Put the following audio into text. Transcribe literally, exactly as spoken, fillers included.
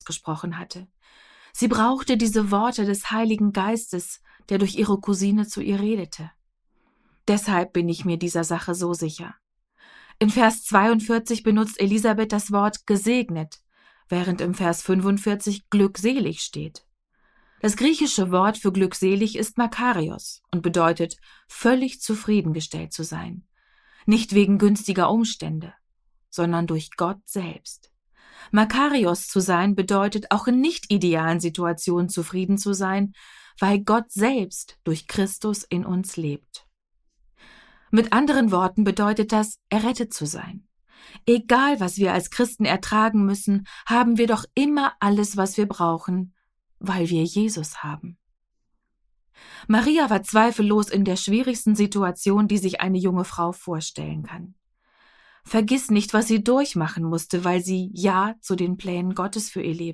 gesprochen hatte. Sie brauchte diese Worte des Heiligen Geistes, der durch ihre Cousine zu ihr redete. Deshalb bin ich mir dieser Sache so sicher. In Vers zweiundvierzig benutzt Elisabeth das Wort gesegnet, während im Vers fünfundvierzig glückselig steht. Das griechische Wort für glückselig ist Makarios und bedeutet, völlig zufriedengestellt zu sein. Nicht wegen günstiger Umstände, sondern durch Gott selbst. Makarios zu sein bedeutet, auch in nicht idealen Situationen zufrieden zu sein, weil Gott selbst durch Christus in uns lebt. Mit anderen Worten bedeutet das, errettet zu sein. Egal, was wir als Christen ertragen müssen, haben wir doch immer alles, was wir brauchen, weil wir Jesus haben. Maria war zweifellos in der schwierigsten Situation, die sich eine junge Frau vorstellen kann. Vergiss nicht, was sie durchmachen musste, weil sie Ja zu den Plänen Gottes für ihr Leben